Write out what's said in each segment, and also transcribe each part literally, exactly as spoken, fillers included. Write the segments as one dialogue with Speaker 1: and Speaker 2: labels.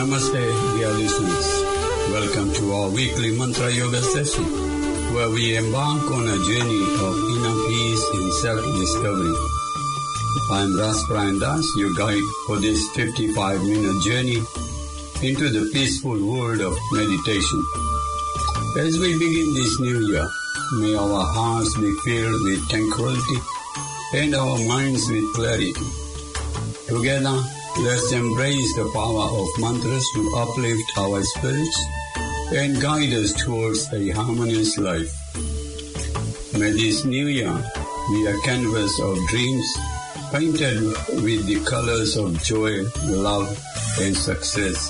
Speaker 1: Namaste, dear listeners. Welcome to our weekly Mantra Yoga session, where we embark on a journey of inner peace and self-discovery. I am Ras Brian Das, your guide for this fifty-five minute journey into the peaceful world of meditation. As we begin this new year, may our hearts be filled with tranquility and our minds with clarity. Together, let's embrace the power of mantras to uplift our spirits and guide us towards a harmonious life. May this new year be a canvas of dreams painted with the colors of joy, love, and success.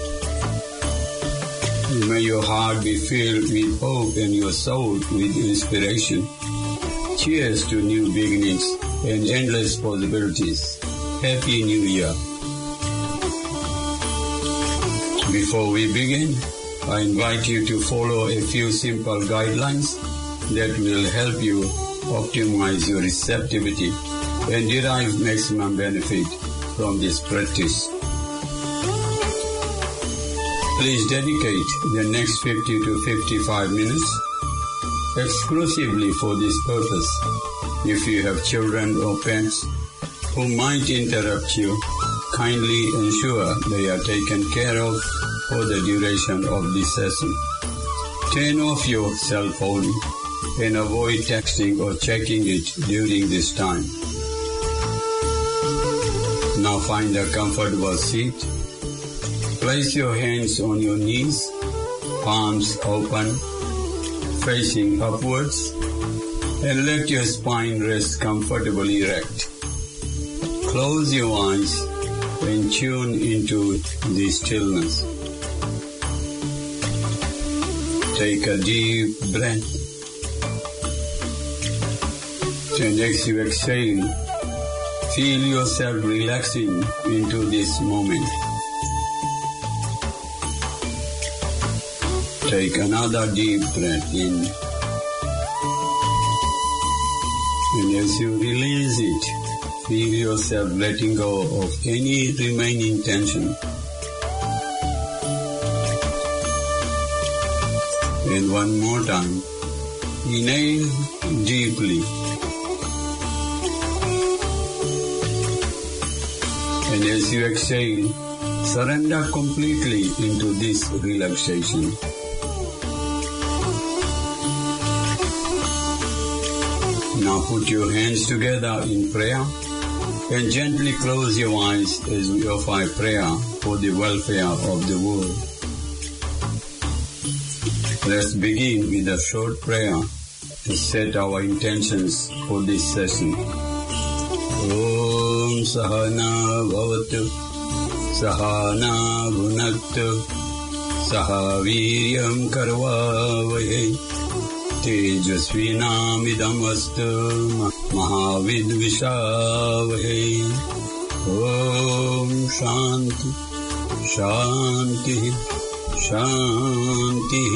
Speaker 1: May your heart be filled with hope and your soul with inspiration. Cheers to new beginnings and endless possibilities. Happy New Year. Before we begin, I invite you to follow a few simple guidelines that will help you optimize your receptivity and derive maximum benefit from this practice. Please dedicate the next fifty to fifty-five minutes exclusively for this purpose. If you have children or pets who might interrupt you, kindly ensure they are taken care of for the duration of this session. Turn off your cell phone and avoid texting or checking it during this time. Now find a comfortable seat. Place your hands on your knees, palms open, facing upwards, and let your spine rest comfortably erect. Close your eyes and tune into the stillness. Take a deep breath. And as you exhale, feel yourself relaxing into this moment. Take another deep breath in. And as you release it, feel yourself letting go of any remaining tension. And one more time, inhale deeply. And as you exhale, surrender completely into this relaxation. Now put your hands together in prayer and gently close your eyes as we offer prayer for the welfare of the world. Let's begin with a short prayer to set our intentions for this session. Om Sahana Bhavatu Sahana Bhunaktu Sahaviryam Karvavahe Tejasvinamidam Vastu Mahavidvishavahe. Om Shanti Shanti Shanti.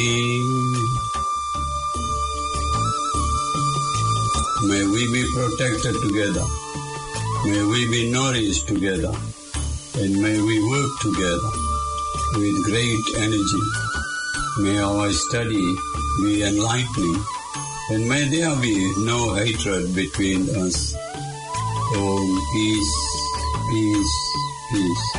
Speaker 1: May we be protected together. May we be nourished together. And may we work together with great energy. May our study be enlightening. And may there be no hatred between us. Om, peace, peace, peace.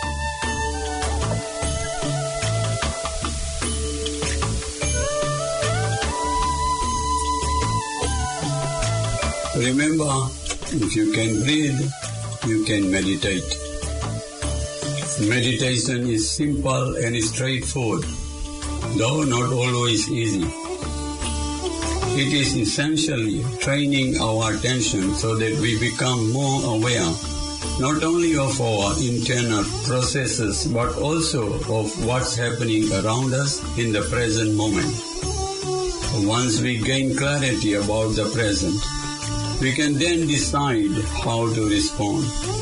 Speaker 1: Remember, if you can breathe, you can meditate. Meditation is simple and straightforward, though not always easy. It is essentially training our attention so that we become more aware not only of our internal processes but also of what's happening around us in the present moment. Once we gain clarity about the present, we can then decide how to respond.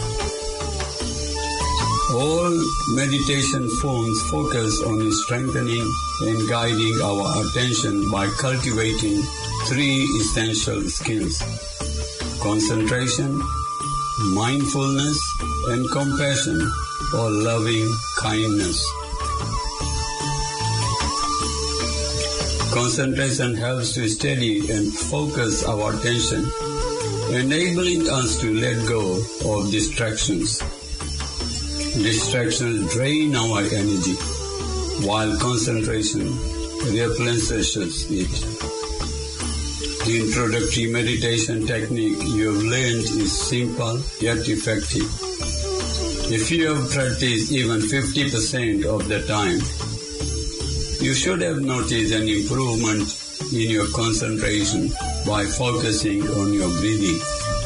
Speaker 1: All meditation forms focus on strengthening and guiding our attention by cultivating three essential skills: concentration, mindfulness, and compassion, or loving kindness. Concentration helps to steady and focus our attention, enabling us to let go of distractions. Distractions drain our energy, while concentration replenishes it. The introductory meditation technique you have learned is simple yet effective. If you have practiced even fifty percent of the time, you should have noticed an improvement in your concentration by focusing on your breathing.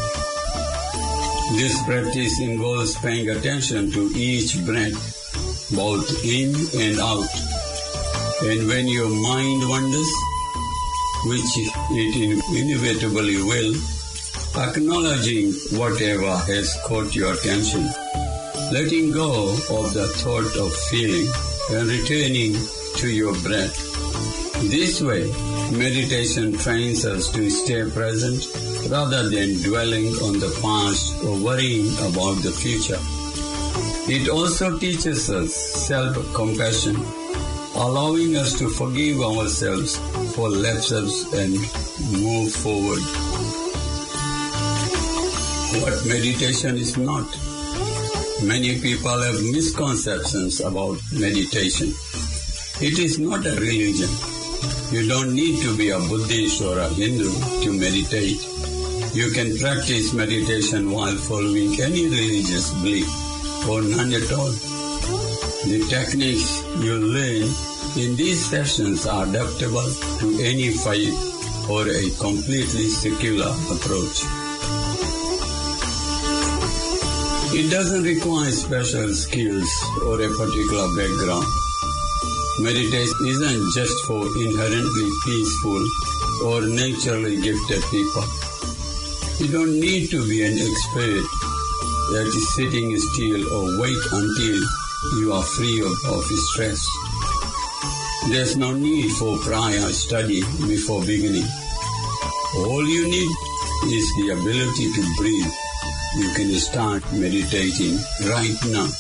Speaker 1: This practice involves paying attention to each breath, both in and out. And when your mind wanders, which it inevitably will, acknowledging whatever has caught your attention, letting go of the thought of feeling, and returning to your breath. This way, meditation trains us to stay present rather than dwelling on the past or worrying about the future. It also teaches us self-compassion, allowing us to forgive ourselves for lapses and move forward. What meditation is not. Many people have misconceptions about meditation. It is not a religion. You don't need to be a Buddhist or a Hindu to meditate. You can practice meditation while following any religious belief or none at all. The techniques you learn in these sessions are adaptable to any faith or a completely secular approach. It doesn't require special skills or a particular background. Meditation isn't just for inherently peaceful or naturally gifted people. You don't need to be an expert at sitting still or wait until you are free of, of stress. There's no need for prior study before beginning. All you need is the ability to breathe. You can start meditating right now.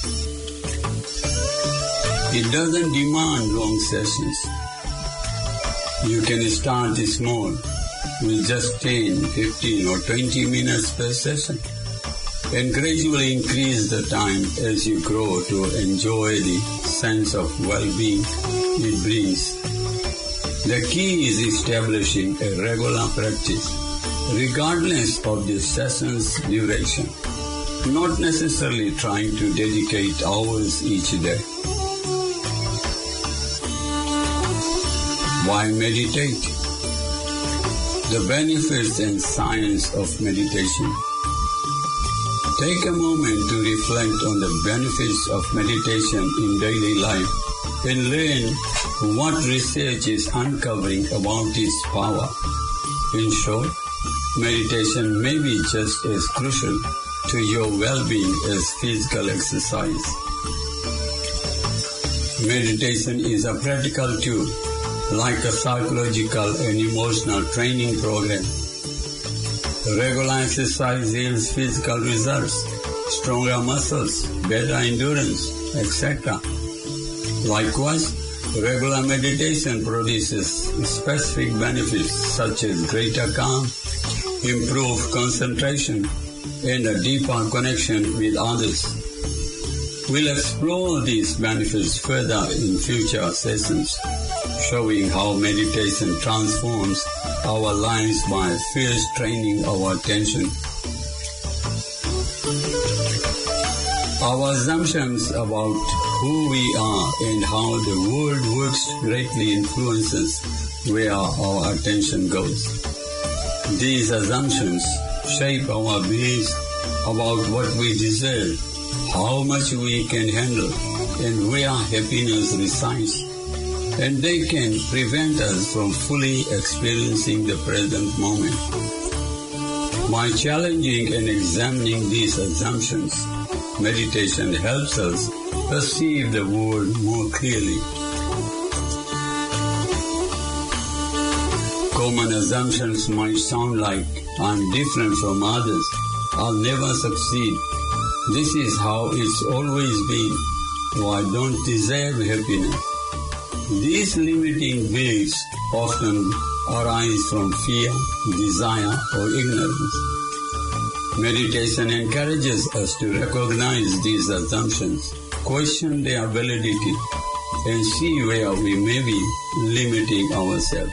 Speaker 1: It doesn't demand long sessions. You can start small with just ten, fifteen or twenty minutes per session and gradually increase the time as you grow to enjoy the sense of well-being it brings. The key is establishing a regular practice, regardless of the session's duration, not necessarily trying to dedicate hours each day. Why meditate? The benefits and science of meditation. Take a moment to reflect on the benefits of meditation in daily life and learn what research is uncovering about its power. In short, meditation may be just as crucial to your well-being as physical exercise. Meditation is a practical tool, like a psychological and emotional training program. Regular exercise yields physical results, stronger muscles, better endurance, et cetera. Likewise, regular meditation produces specific benefits such as greater calm, improved concentration, and a deeper connection with others. We'll explore these benefits further in future sessions, showing how meditation transforms our lives by first training our attention. Our assumptions about who we are and how the world works greatly influences where our attention goes. These assumptions shape our beliefs about what we deserve, how much we can handle, and where happiness resides. And they can prevent us from fully experiencing the present moment. By challenging and examining these assumptions, meditation helps us perceive the world more clearly. Common assumptions might sound like, I'm different from others, I'll never succeed, This is how it's always been, or I don't deserve happiness. These limiting beliefs often arise from fear, desire, or ignorance. Meditation encourages us to recognize these assumptions, question their validity, and see where we may be limiting ourselves.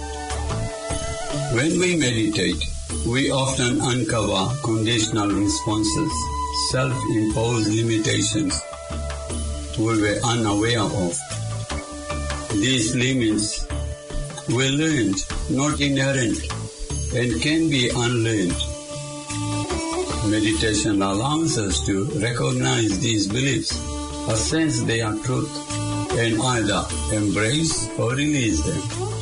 Speaker 1: When we meditate, we often uncover conditional responses, self-imposed limitations we were unaware of. These limits were learned, not inherent, and can be unlearned. Meditation allows us to recognize these beliefs, assess their truth, and either embrace or release them.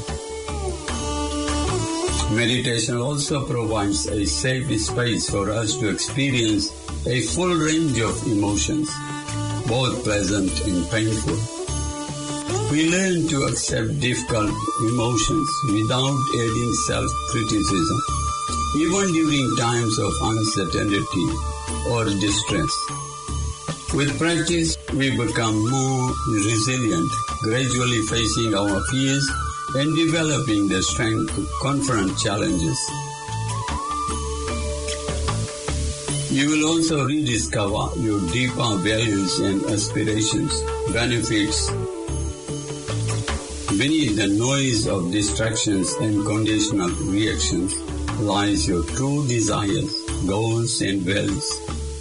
Speaker 1: Meditation also provides a safe space for us to experience a full range of emotions, both pleasant and painful. We learn to accept difficult emotions without adding self-criticism, even during times of uncertainty or distress. With practice, we become more resilient, gradually facing our fears and developing the strength to confront challenges. You will also rediscover your deeper values and aspirations, benefits. Beneath the noise of distractions and conditional reactions lies your true desires, goals, and values.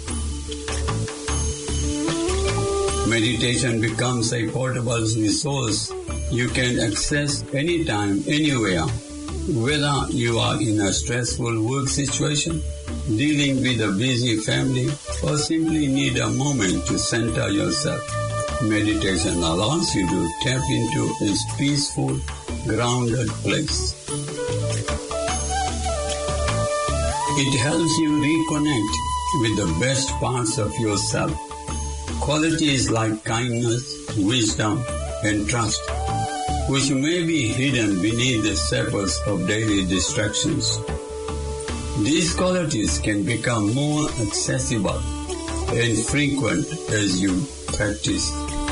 Speaker 1: Meditation becomes a portable resource you can access anytime, anywhere, whether you are in a stressful work situation, dealing with a busy family, or simply need a moment to center yourself. Meditation allows you to tap into a peaceful, grounded place. It helps you reconnect with the best parts of yourself. Qualities like kindness, wisdom, and trust, which may be hidden beneath the surface of daily distractions. These qualities can become more accessible and frequent as you practice.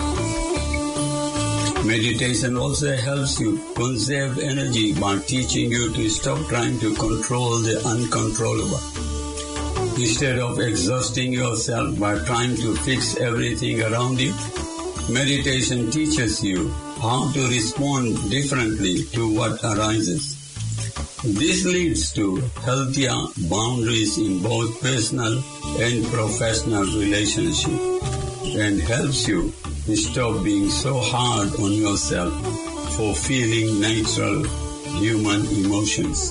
Speaker 1: Meditation also helps you conserve energy by teaching you to stop trying to control the uncontrollable. Instead of exhausting yourself by trying to fix everything around you, meditation teaches you how to respond differently to what arises. This leads to healthier boundaries in both personal and professional relationships and helps you stop being so hard on yourself for feeling natural human emotions.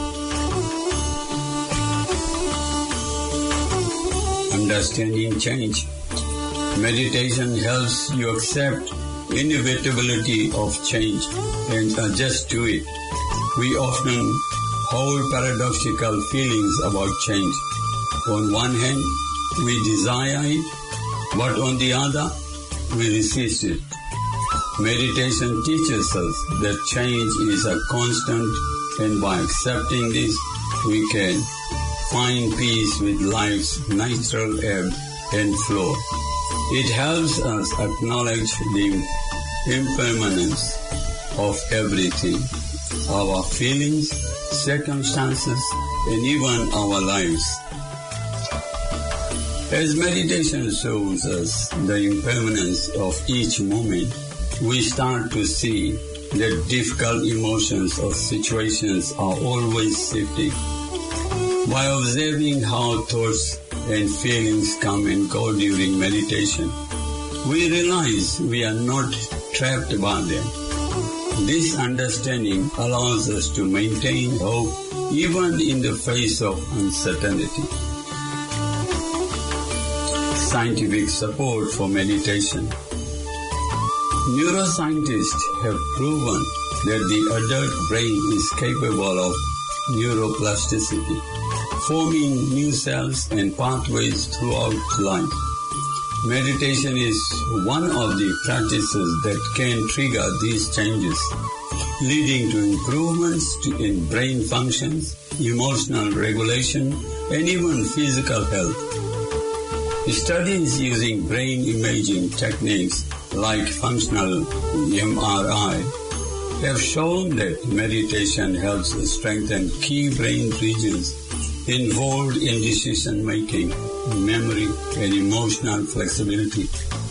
Speaker 1: Understanding change. Meditation helps you accept inevitability of change and adjust to it. We often hold paradoxical feelings about change. On one hand, we desire it, but on the other, we resist it. Meditation teaches us that change is a constant, and by accepting this, we can find peace with life's natural ebb and flow. It helps us acknowledge the impermanence of everything, our feelings, circumstances, and even our lives. As meditation shows us the impermanence of each moment, we start to see that difficult emotions or situations are always shifting. By observing how thoughts and feelings come and go during meditation, we realize we are not trapped by them. This understanding allows us to maintain hope even in the face of uncertainty. Scientific support for meditation. Neuroscientists have proven that the adult brain is capable of neuroplasticity, forming new cells and pathways throughout life. Meditation is one of the practices that can trigger these changes, leading to improvements in brain functions, emotional regulation, and even physical health. Studies using brain imaging techniques like functional M R I have shown that meditation helps strengthen key brain regions involved in decision-making, memory, and emotional flexibility.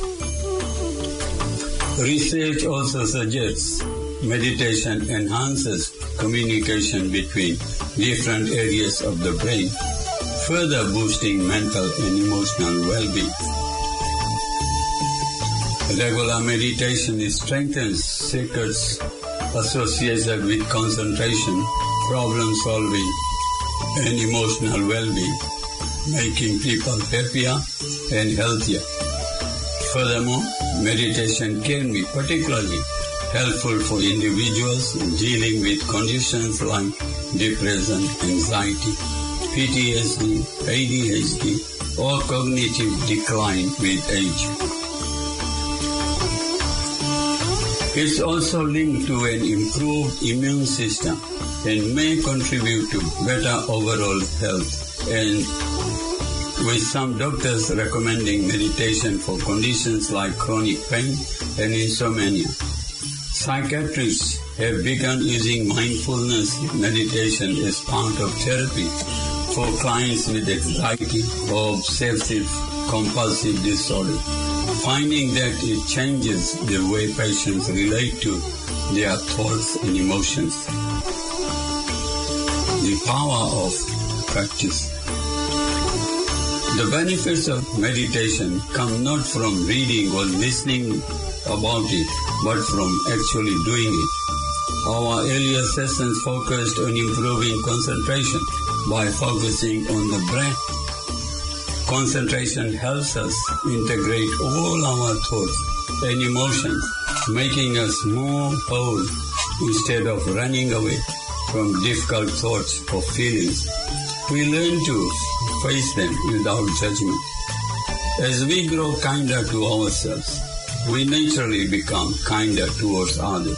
Speaker 1: Research also suggests meditation enhances communication between different areas of the brain, further boosting mental and emotional well-being. Regular meditation strengthens circuits associated with concentration, problem-solving, and emotional well-being, making people happier and healthier. Furthermore, meditation can be particularly helpful for individuals dealing with conditions like depression, anxiety, P T S D, A D H D, or cognitive decline with age. It's also linked to an improved immune system and may contribute to better overall health, and with some doctors recommending meditation for conditions like chronic pain and insomnia. Psychiatrists have begun using mindfulness meditation as part of therapy for clients with anxiety or obsessive compulsive disorder, finding that it changes the way patients relate to their thoughts and emotions. The power of practice. The benefits of meditation come not from reading or listening about it, but from actually doing it. Our earlier sessions focused on improving concentration by focusing on the breath. Concentration helps us integrate all our thoughts and emotions, making us more whole instead of running away from difficult thoughts or feelings. We learn to face them without judgment. As we grow kinder to ourselves, we naturally become kinder towards others.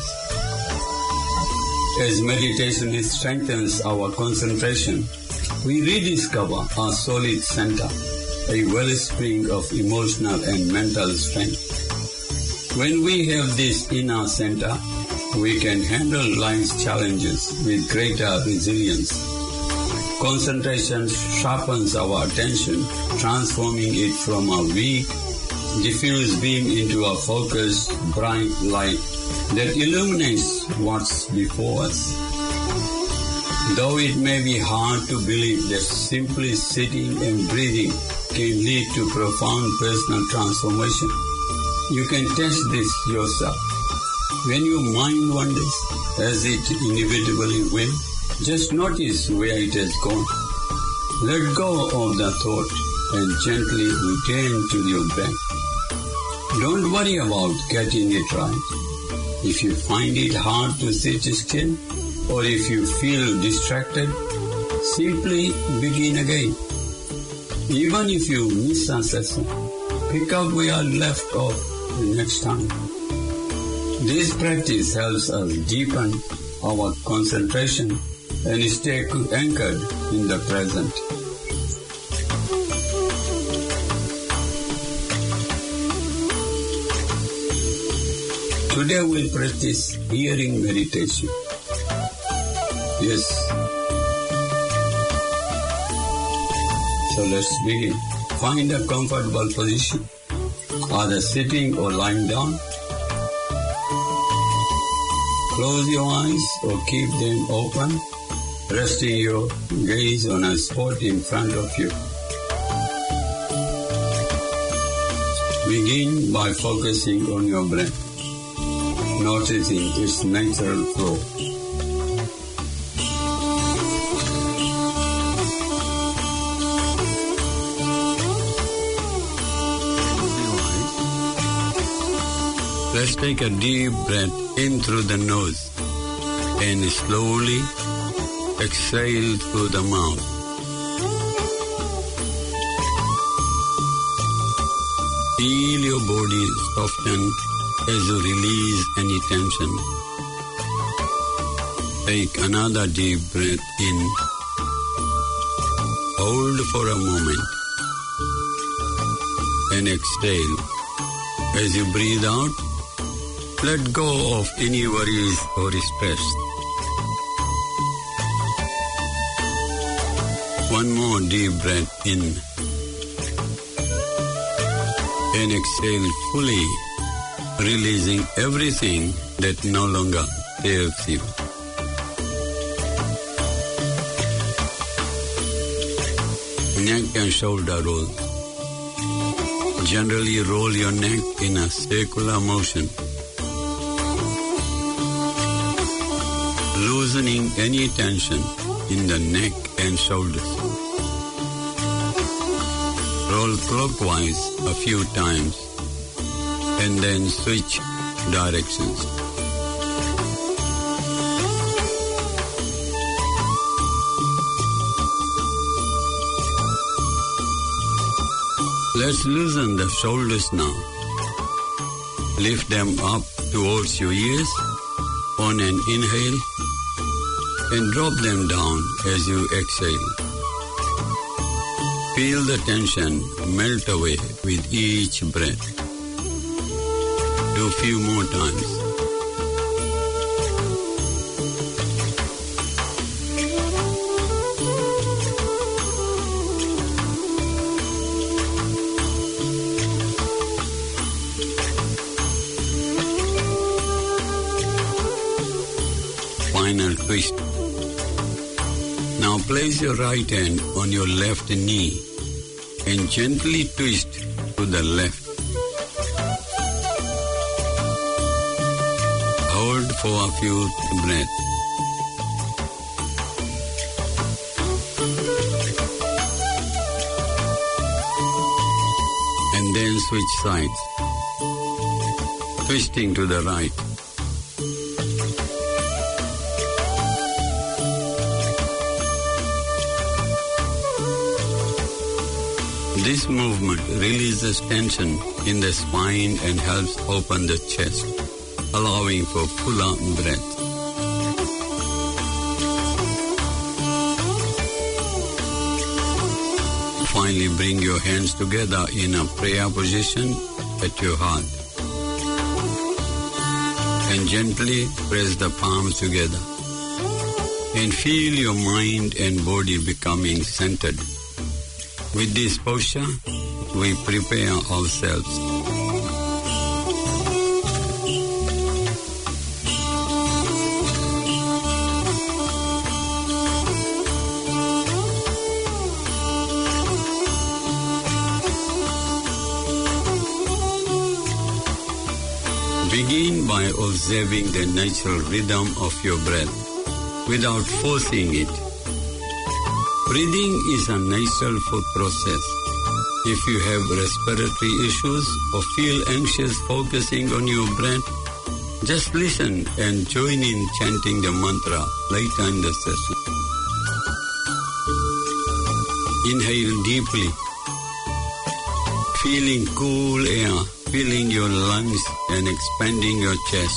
Speaker 1: As meditation strengthens our concentration, we rediscover our solid center, a wellspring of emotional and mental strength. When we have this in our center, we can handle life's challenges with greater resilience. Concentration sharpens our attention, transforming it from a weak, diffuse beam into a focused, bright light that illuminates what's before us. Though it may be hard to believe that simply sitting and breathing can lead to profound personal transformation, you can test this yourself. When your mind wanders, as it inevitably will, just notice where it has gone. Let go of the thought and gently return to your breath. Don't worry about getting it right. If you find it hard to sit still, or if you feel distracted, simply begin again. Even if you miss a session, pick up where you left off the next time. This practice helps us deepen our concentration and stay anchored in the present. Today we'll practice hearing meditation. Yes. So let's begin. Find a comfortable position, either sitting or lying down. Close your eyes or keep them open, resting your gaze on a spot in front of you. Begin by focusing on your breath, noticing its natural flow. Let's take a deep breath in through the nose and slowly exhale through the mouth. Feel your body soften as you release any tension. Take another deep breath in. Hold for a moment. and exhale. As you breathe out, let go of any worries or stress. One more deep breath in and exhale fully, releasing everything that no longer serves you. Neck and shoulder roll. Generally roll your neck in a circular motion, loosening any tension in the neck and shoulders. Roll clockwise a few times and then switch directions. Let's loosen the shoulders now. Lift them up towards your ears on an inhale and drop them down as you exhale. Feel the tension melt away with each breath. Do a few more times. Final twist. Now place your right hand on your left knee and gently twist to the left. Hold for a few breaths. And then switch sides, twisting to the right. This movement releases tension in the spine and helps open the chest, allowing for fuller breath. Finally, bring your hands together in a prayer position at your heart and gently press the palms together and feel your mind and body becoming centered. With this posture, we prepare ourselves. Begin by observing the natural rhythm of your breath without forcing it. Breathing is a natural process. If you have respiratory issues or feel anxious focusing on your breath, just listen and join in chanting the mantra later in the session. Inhale deeply, feeling cool air filling your lungs and expanding your chest.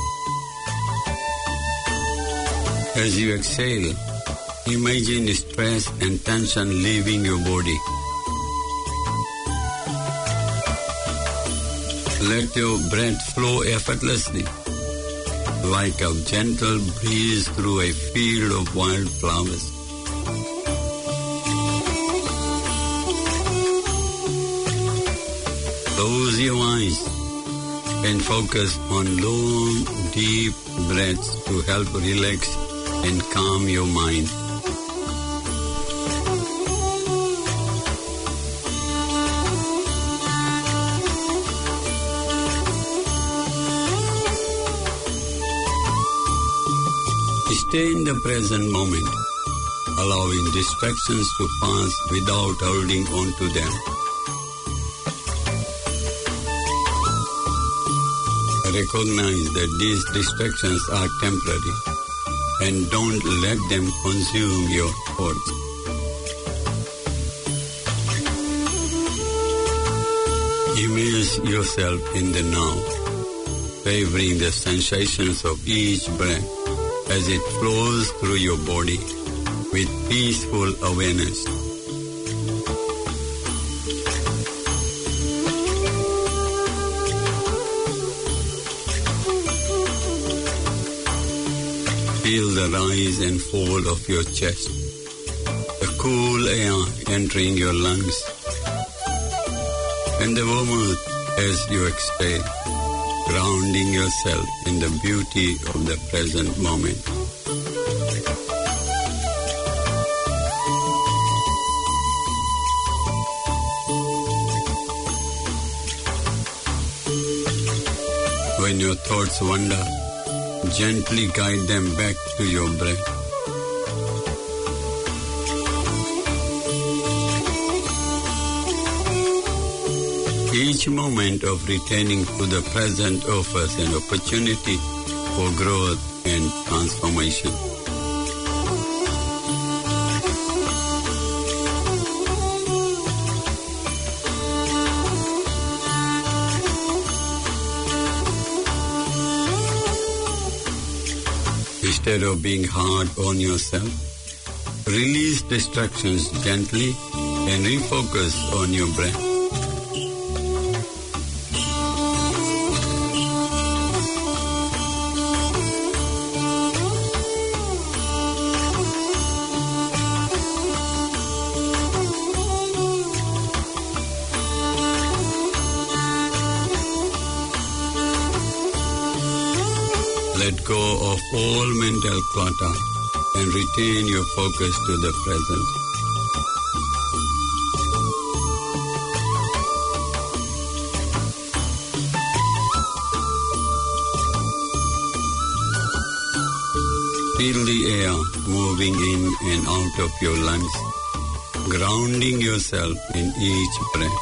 Speaker 1: As you exhale, imagine stress and tension leaving your body. Let your breath flow effortlessly, like a gentle breeze through a field of wildflowers. Close your eyes and focus on long, deep breaths to help relax and calm your mind. Stay in the present moment, allowing distractions to pass without holding on to them. Recognize that these distractions are temporary and don't let them consume your thoughts. Immerse yourself in the now, savoring the sensations of each breath as it flows through your body with peaceful awareness. Feel the rise and fall of your chest, the cool air entering your lungs, and the warmth as you exhale, grounding yourself in the beauty of the present moment. When your thoughts wander, gently guide them back to your breath. Each moment of returning to the present offers an opportunity for growth and transformation. Instead of being hard on yourself, release distractions gently and refocus on your breath. Let go of all mental clutter and retain your focus to the present. Feel the air moving in and out of your lungs, grounding yourself in each breath.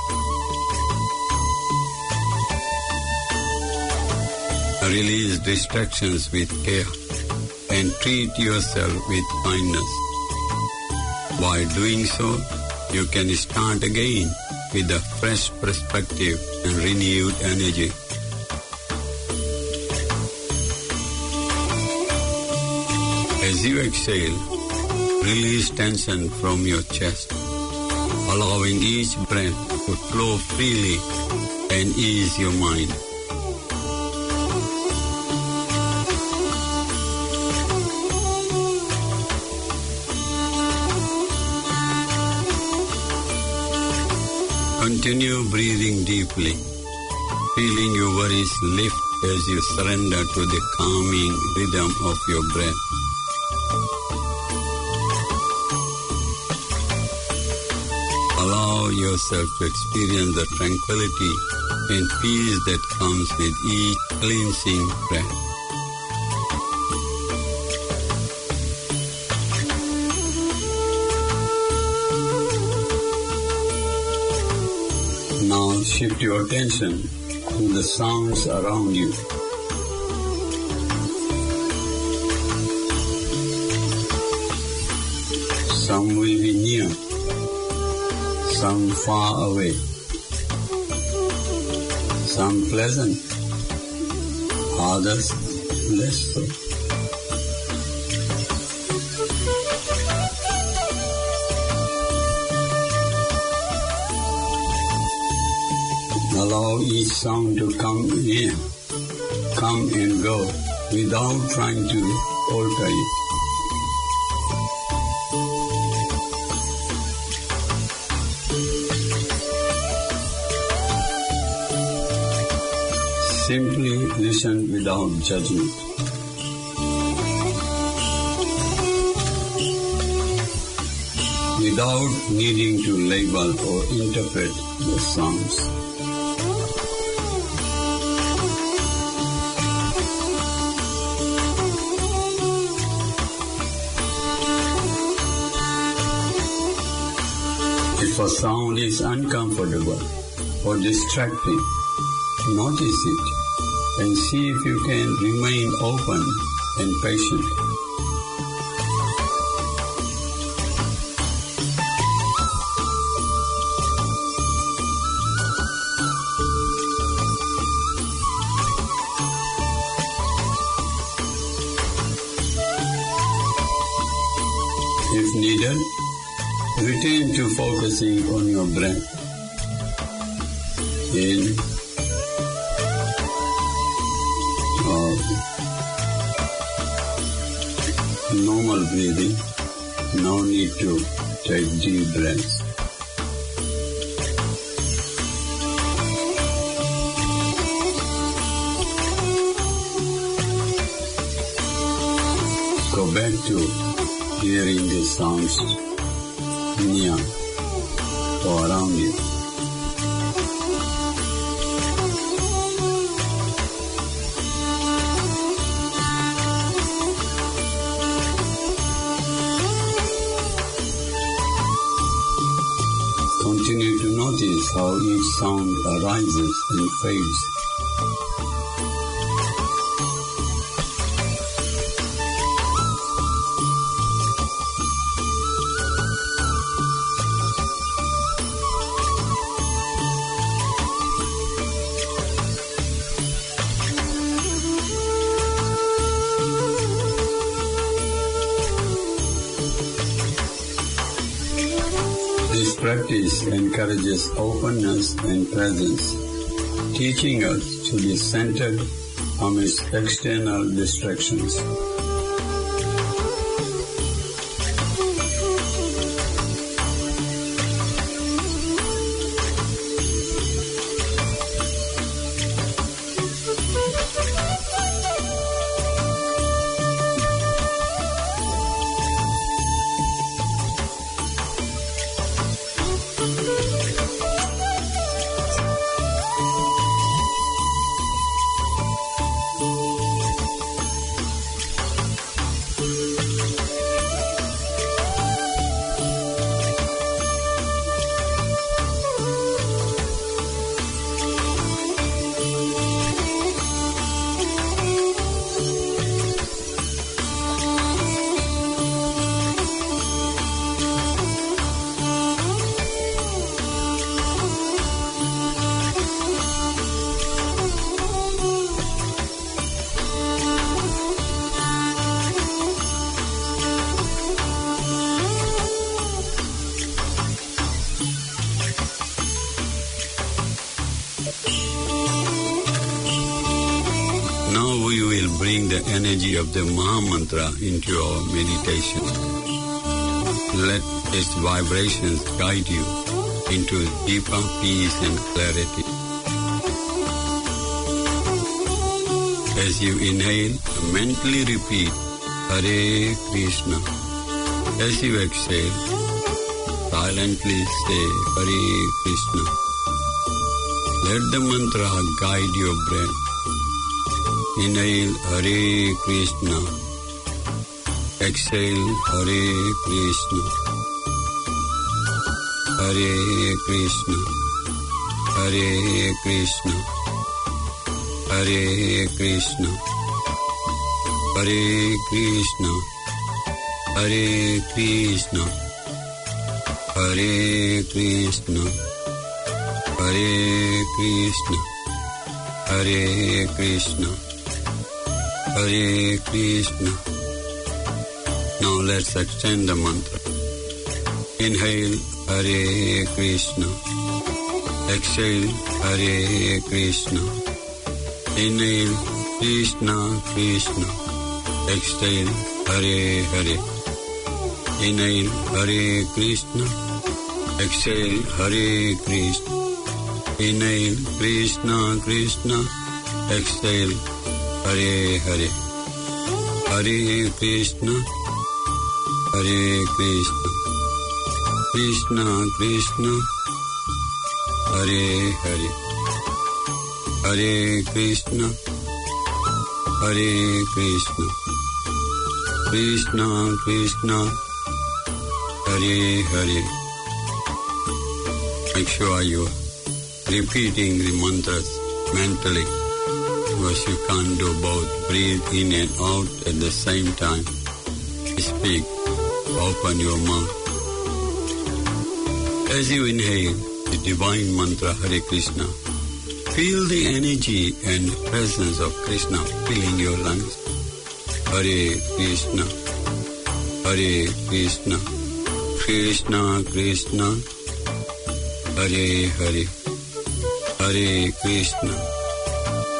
Speaker 1: Release distractions with care and treat yourself with kindness. By doing so, you can start again with a fresh perspective and renewed energy. As you exhale, release tension from your chest, allowing each breath to flow freely and ease your mind. Continue breathing deeply, feeling your worries lift as you surrender to the calming rhythm of your breath. Allow yourself to experience the tranquility and peace that comes with each cleansing breath. Now shift your attention to the sounds around you. Some will be near, some far away, some pleasant, others less so. Allow each sound to come in, come and go without trying to alter it. Simply listen without judgment. Without needing to label or interpret the sounds. If a sound is uncomfortable or distracting, notice it and see if you can remain open and patient. If needed, return to focusing on your breath. In, out, normal breathing. No need to take deep breaths. Go back to hearing the sounds near or around you. Continue to notice how each sound arises and fades. This practice encourages openness and presence, teaching us to be centered amidst external distractions. Now we will bring the energy of the Maha Mantra into our meditation. Let its vibrations guide you into deeper peace and clarity. As you inhale, mentally repeat Hare Krishna. As you exhale, silently say Hare Krishna. Let the mantra guide your breath. Inhale Hare Krishna. Exhale Hare Krishna. Hare Krishna. Hare Krishna. Hare Krishna. Hare Krishna. Hare Krishna. Hare Krishna. Hare Krishna. Hare Krishna. Hare Krishna. Now let's extend the mantra. Inhale Hare Krishna. Exhale Hare Krishna. Inhale Krishna Krishna. Exhale Hare Hare. Inhale Hare Krishna. Exhale Hare Krishna. Inhale Krishna Krishna. Exhale Hare Hare. Hare Krishna. Hare Krishna. Krishna Krishna. Hare Hare. Hare Krishna. Hare Krishna. Krishna Krishna. Hare Hare. Make sure you are repeating the mantras mentally, because you can't do both. Breathe in and out at the same time. Speak. Open your mouth. As you inhale the divine mantra Hare Krishna, feel the energy and presence of Krishna filling your lungs. Hare Krishna. Hare Krishna. Krishna Krishna. Hare Hare. Hare Krishna.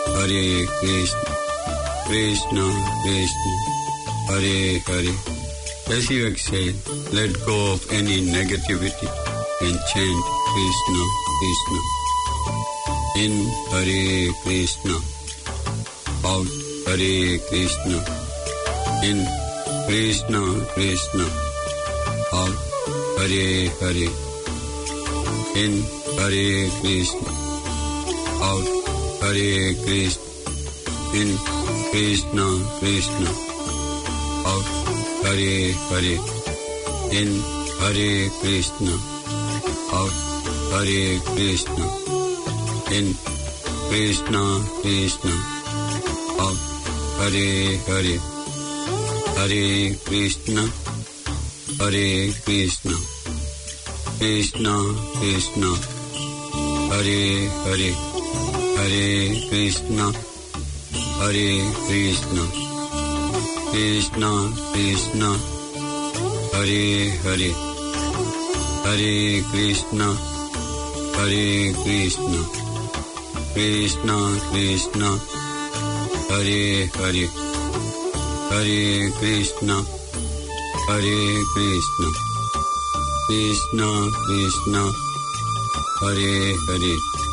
Speaker 1: Hare Krishna. Krishna Krishna. Hare Hare. As you exhale, let go of any negativity and chant Krishna, Krishna. In Hare Krishna, out Hare Krishna. In Krishna, Krishna, out Hare Hare. In Hare Krishna, out Hare Krishna. In Krishna, Krishna, out Hare Hare. In Hare Krishna, out Hare Krishna. In Krishna, Krishna, out Hare Hare. Hare Krishna, Hare Krishna, Krishna Krishna, Hare Hare, Hare Krishna, Hare Krishna, Krishna Krishna, Hare Hare, Hare Krishna, Hare Krishna, Krishna Krishna, Hare Hare, Hare Krishna, Hare Krishna, Krishna Krishna, Hare Hare.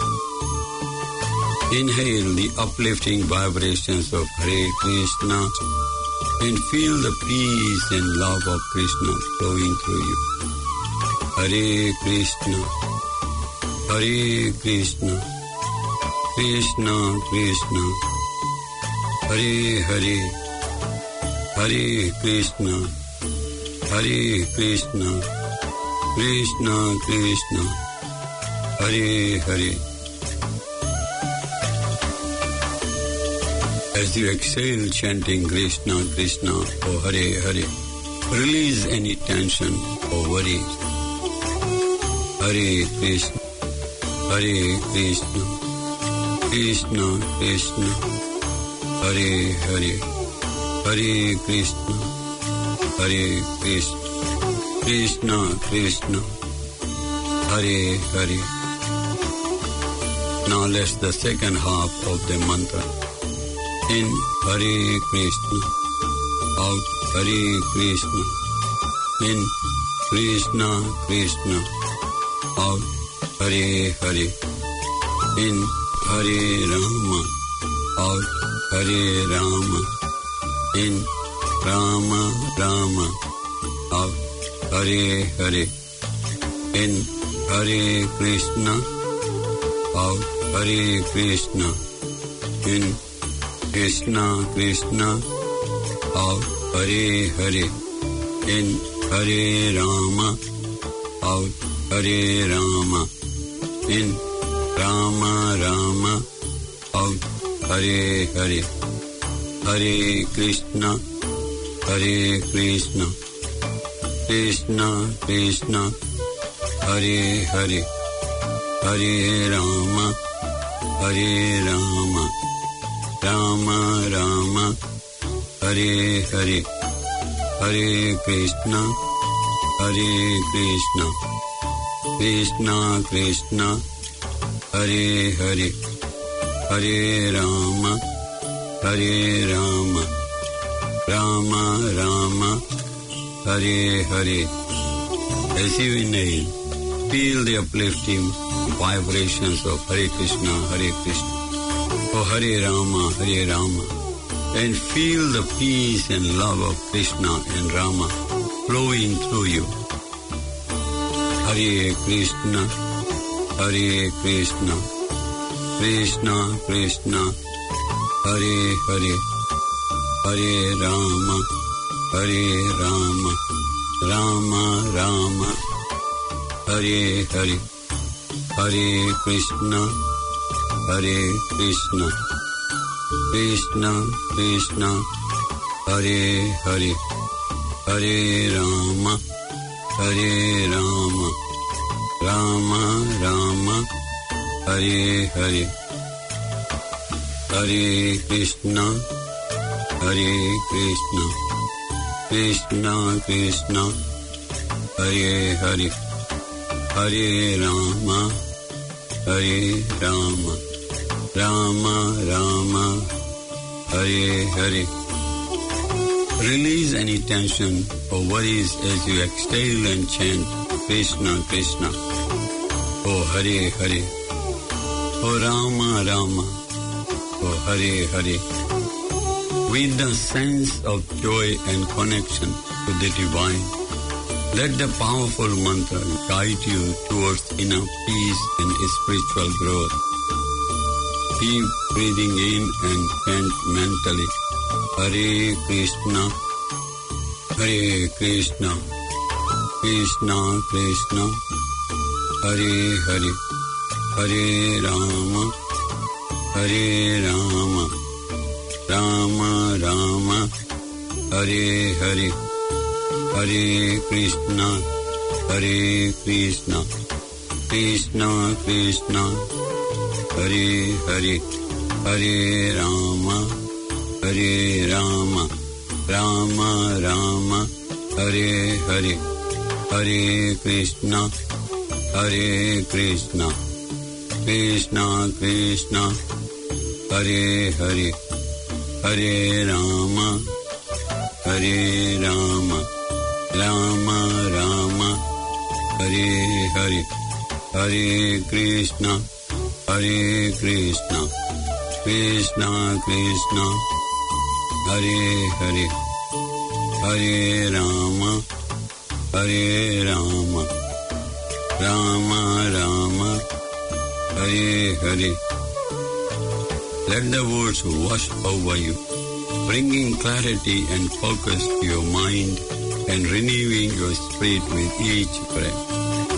Speaker 1: Inhale the uplifting vibrations of Hare Krishna and feel the peace and love of Krishna flowing through you. Hare Krishna, Hare Krishna, Krishna Krishna, Hare Hare, Hare Krishna, Hare Krishna, Krishna Krishna, Hare Hare. As you exhale chanting Krishna Krishna or Hare Hare, release any tension or worries. Hare Krishna, Hare Krishna, Krishna Krishna, Hare Hare, Hare Krishna, Hare Krishna, Krishna Krishna, Hare Hare. Now let's the second half of the mantra. In Hare Krishna, out Hare Krishna. In Krishna Krishna, out Hare Hare. In Hare Rama, out Hare Rama. In Rama Rama, out Hare Hare. In Hare Krishna, out Hare Krishna. In Krishna Krishna, out Hare Hare. In Hare Rama, out Hare Rama. In Rama Rama, out Hare Hare. Hare Krishna, Hare Krishna, Krishna Krishna, Hare Hare. Hare Rama, Hare Rama, Rama Rama, Hare Hare. Hare Krishna, Hare Krishna, Krishna Krishna, Hare Hare. Hare Rama, Hare Rama, Rama Rama, Hare Hare. As you inhale, feel the uplifting vibrations of Hare Krishna, Hare Krishna, or Hare Rama, Hare Rama, and feel the peace and love of Krishna and Rama flowing through you. Hare Krishna, Hare Krishna, Krishna Krishna, Hare Hare, Hare Rama, Hare Rama, Rama Rama, Hare Hare. Hare Krishna, Hare Krishna, Krishna Krishna, Hare Hare, Hare Rama, Hare Rama, Rama Rama, Hare Hare. Hare Krishna, Hare Krishna, Krishna Krishna, Hare Hare, Hare Rama, Hare Rama, Rama Rama, Hare Hare. Release any tension or worries as you exhale and chant Krishna, Krishna. Oh Hare, Hare. Oh Rama, Rama. Oh Hare, Hare. With the sense of joy and connection to the divine, let the powerful mantra guide you towards inner peace and spiritual growth. Keep breathing in and chant mentally, Hare Krishna, Hare Krishna, Krishna Krishna, Hare Hare, Hare Rama, Hare Rama, Rama Rama, Hare Hare, Hare Krishna, Hare Krishna, Krishna Krishna, Hare Hare, Hare Rama, Hare Rama, Rama Rama, Hare Hare, Hare Krishna, Hare Krishna, Krishna Krishna, Hare Hare, Hare Rama, Hare Rama, Rama Rama, Hare Hare, Hare Krishna, Hare Krishna, Krishna Krishna, Hare Hare, Hare Rama, Hare Rama, Rama Rama, Hare Hare. Let the words wash over you, bringing clarity and focus to your mind and renewing your spirit with each breath.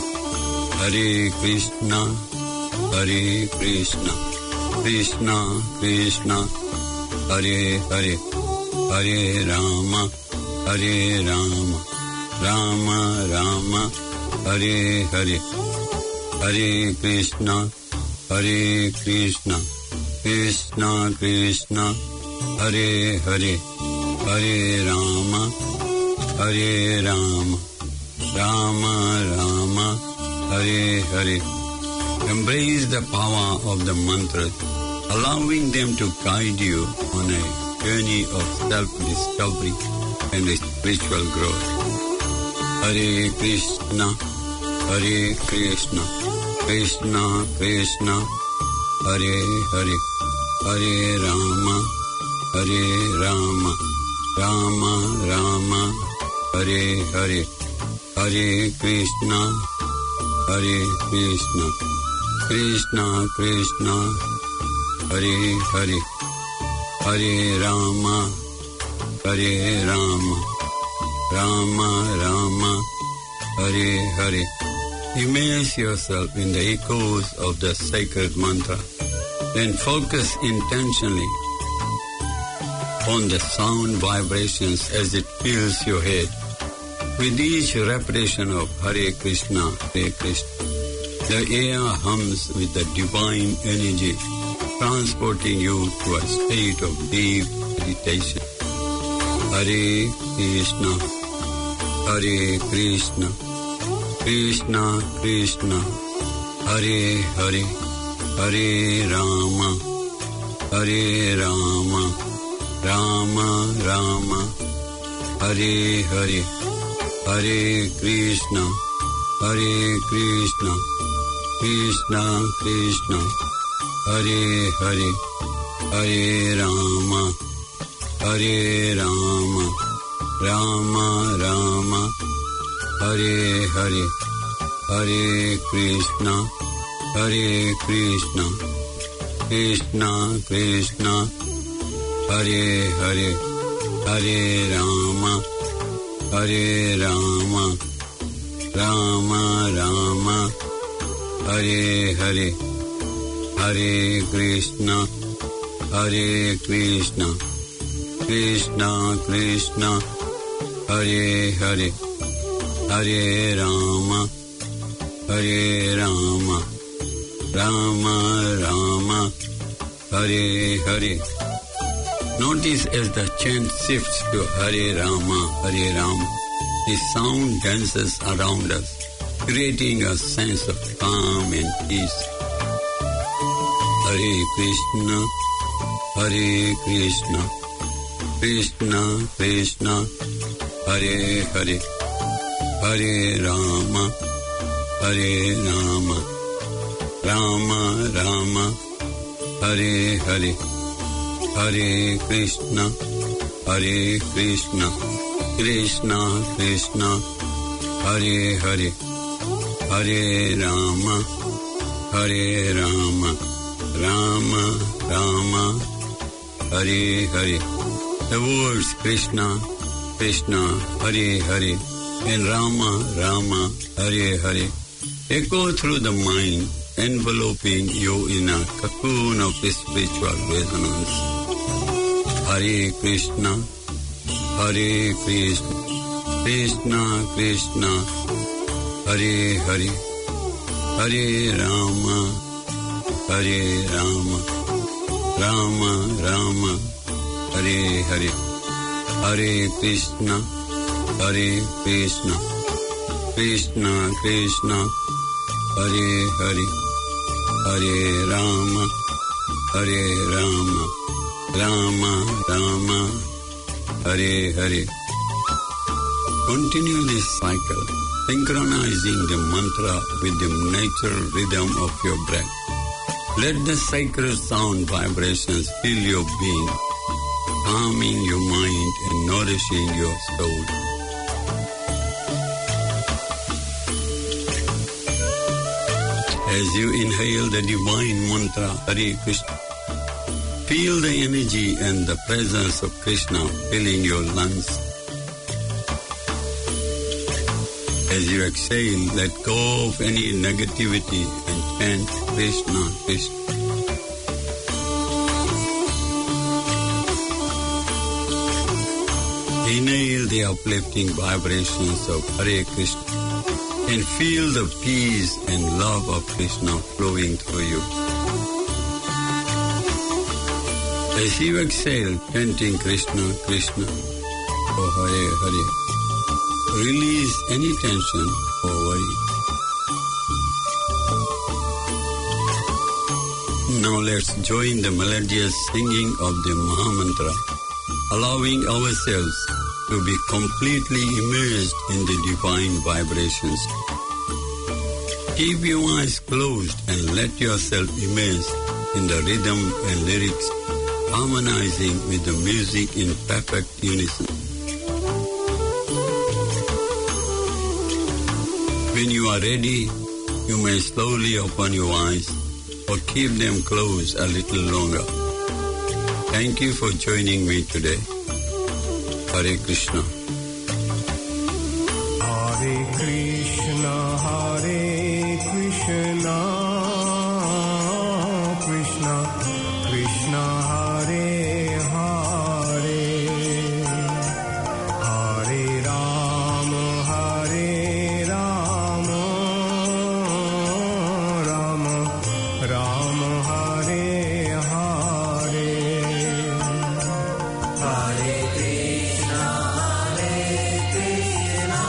Speaker 1: Hare Krishna, Hare Krishna, Krishna Krishna, Hare Hare, Hare Rama, Hare Rama, Rama Rama, Hare Hare, Hare Krishna, Hare Krishna, Krishna Krishna, Hare Hare, Hare Rama, Hare Rama, Rama Rama, Hare Hare. Embrace the power of the mantras, allowing them to guide you on a journey of self-discovery and spiritual growth. Hare Krishna, Hare Krishna, Krishna Krishna, Hare Hare, Hare Rama, Hare Rama, Rama Rama, Hare Hare, Hare Krishna, Hare Krishna, Krishna Krishna, Hare Hare, Hare Rama, Hare Rama, Rama Rama, Hare Hare. Immerse yourself in the echoes of the sacred mantra. Then focus intentionally on the sound vibrations as it fills your head. With each repetition of Hare Krishna, Hare Krishna, the air hums with the divine energy, transporting you to a state of deep meditation. Hare Krishna, Hare Krishna, Krishna Krishna, Hare Hare, Hare Rama, Hare Rama, Rama Rama, Hare Hare, Hare Krishna, Hare Krishna, Krishna Krishna, Hare Hare, Hare Rama, Hare Rama, Rama Rama, Hare Hare, Hare Krishna, Hare Krishna, Krishna Krishna, Hare Hare, Hare Rama, Hare Rama, Rama Rama, Hare Hare, Hare Krishna, Hare Krishna, Krishna Krishna, Hare Hare, Hare Rama, Hare Rama, Rama Rama, Hare Hare. Notice as the chant shifts to Hare Rama, Hare Rama, the sound dances around us, creating a sense of calm and peace. Hare Krishna, Hare Krishna, Krishna Krishna Hare Hare Hare Rama Hare Rama Rama Rama Hare Hare Hare Krishna Hare Krishna Krishna Krishna Hare Hare Hare Rama Hare Rama Rama Rama Hare Hare. The words Krishna Krishna Hare Hare and Rama Rama Hare Hare echo through the mind, enveloping you in a cocoon of spiritual resonance. Hare Krishna Hare Krishna Krishna Krishna Hare Hare Hare Rama Hare Rama Rama Rama Hare Hare Hare Krishna Hare Krishna Krishna Krishna Hare Hare Hare Rama Hare Rama Rama Rama Hare Hare. Continue this cycle, synchronizing the mantra with the natural rhythm of your breath. Let the sacred sound vibrations fill your being, calming your mind and nourishing your soul. As you inhale the divine mantra Hare Krishna, feel the energy and the presence of Krishna filling your lungs. As you exhale, let go of any negativity and chant Krishna Krishna. Inhale the uplifting vibrations of Hare Krishna and feel the peace and love of Krishna flowing through you. As you exhale, chanting Krishna Krishna or Hare Hare, release any tension or worry. Now let's join the melodious singing of the Mahamantra, allowing ourselves to be completely immersed in the divine vibrations. Keep your eyes closed and let yourself immerse in the rhythm and lyrics, harmonizing with the music in perfect unison. When you are ready, you may slowly open your eyes or keep them closed a little longer. Thank you for joining me today. Hare Krishna.
Speaker 2: Hare Krishna, Hare Krishna, Krishna Krishna, Hare Hare, Hare Rama, Hare Rama, Rama Rama, Hare Hare, Hare Krishna, Hare Krishna,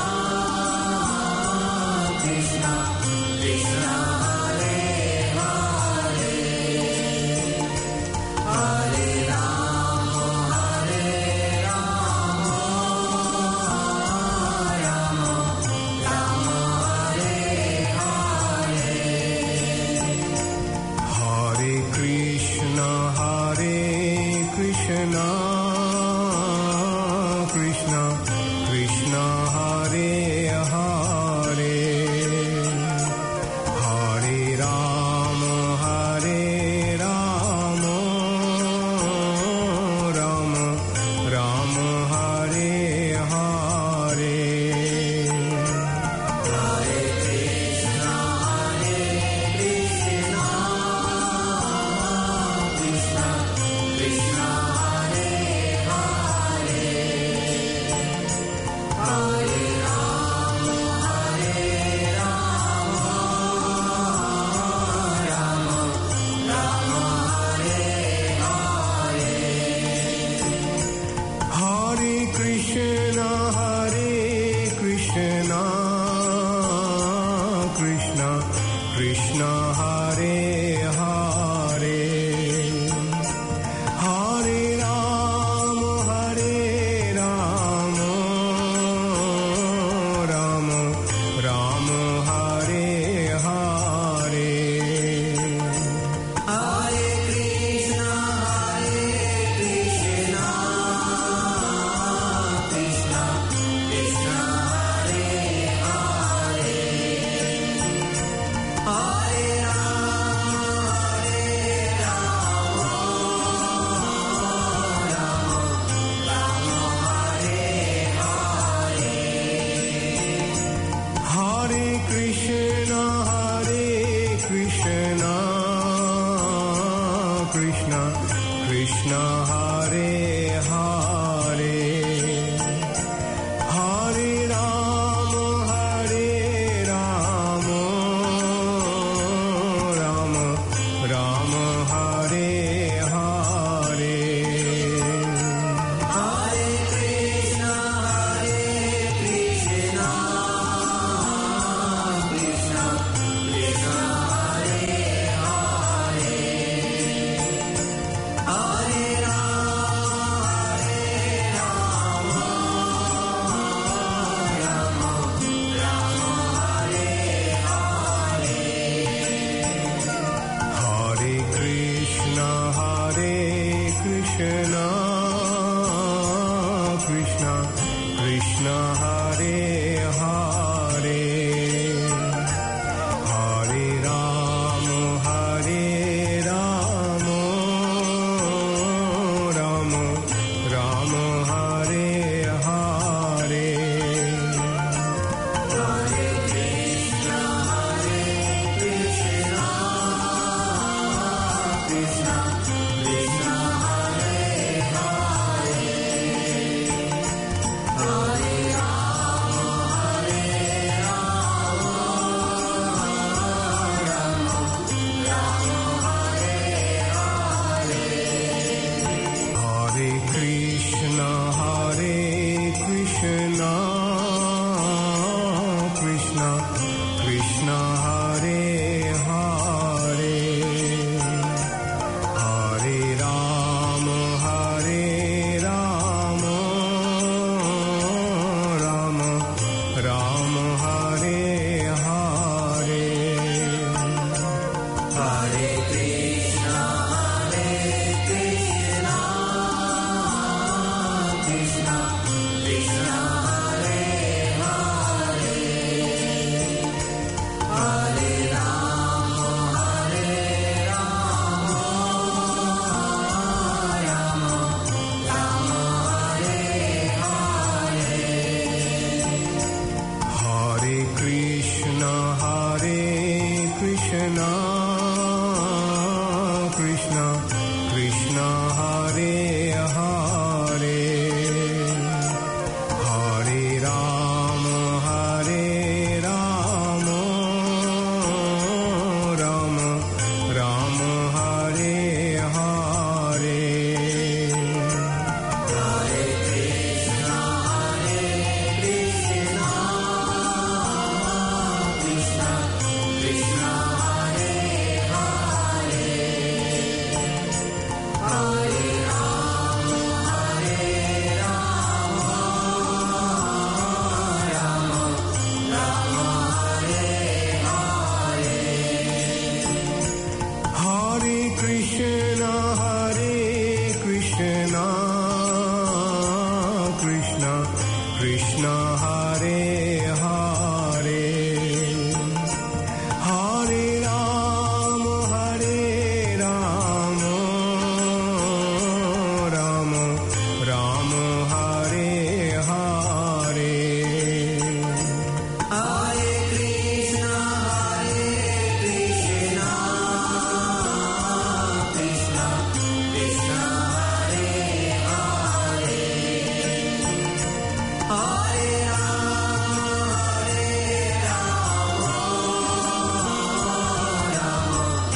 Speaker 2: Krishna Krishna, Hare Hare, Hare Rama, Hare Rama, Rama Rama, Hare Hare, Hare Krishna, Hare Krishna, Krishna Krishna, Hare Hare, Hare Rama, Hare Rama, Rama Rama, Hare Hare, Hare Krishna, Hare Krishna, Krishna Krishna, Hare Hare, Hare Rama, Hare Rama, Rama Rama, Hare Hare, Hare Krishna, Hare Krishna, Krishna Krishna, Hare